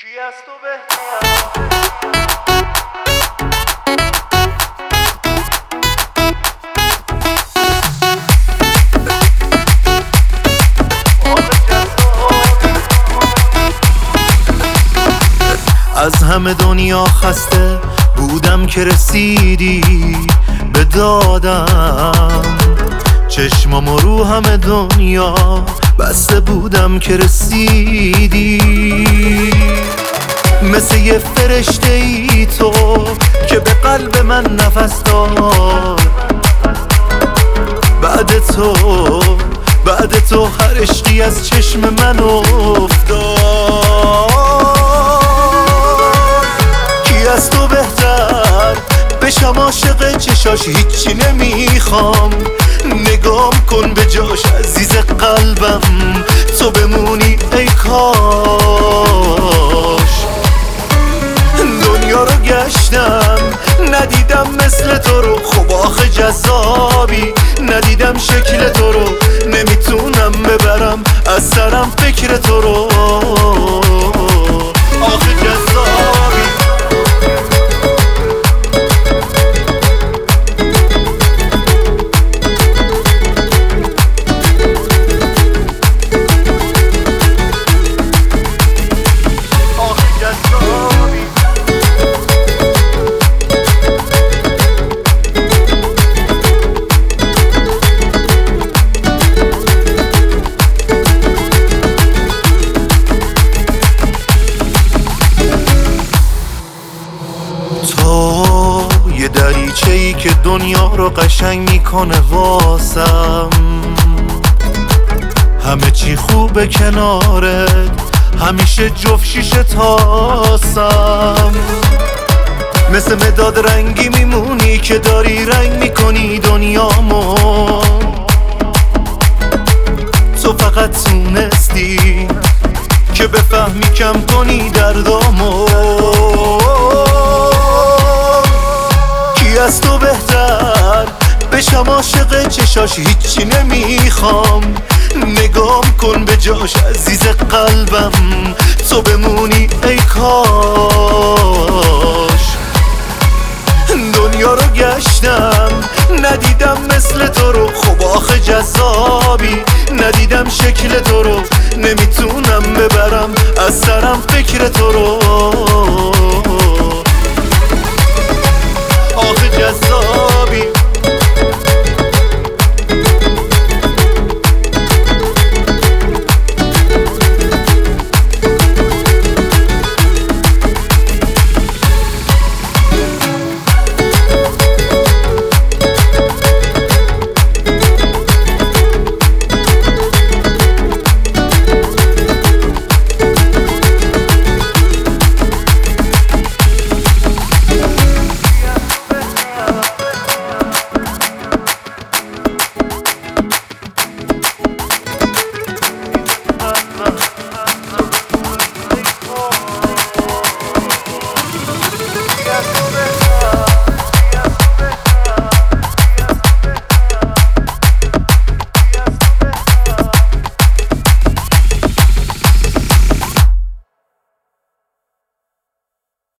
کی از تو بهتر؟ از همه دنیا خسته بودم که رسیدی به دادم، چشمامو رو همه دنیا بسته بودم که رسیدی. مثل یه فرشته ای تو که به قلب من نفس داد. بعد تو هر عشقی از چشم من افتاد. کی از تو بهتر بشم عاشق چشاش، هیچی نمیخوام. نگام کن به جاش عزیز قلبم، تو بمونی ای کاش. دنیا رو گشتم ندیدم مثل تو رو، خب آخه جذابی ندیدم شکل تو رو. نمیتونم ببرم از سرم فکر تو رو، آخه جذابی. یه دریچه‌ای که دنیا رو قشنگ میکنه واسم. همه چی خوبه کنارت، همیشه جفت شیشه تاسم. مثل مداد رنگی میمونی که داری رنگ میکنی دنیامو. تو فقط تونستی که بفهمی کم کنی دردامو. کی از تو بهتر بشم عاشق چشاش، هیچی نمیخوام. نگام کن به جاش عزیز قلبم، تو بمونی ای کاش. دنیا رو گشتم ندیدم مثل تو رو، خب آخه جذابی ندیدم شکل تو رو. نمیتونم ببرم از سرم فکر تو رو،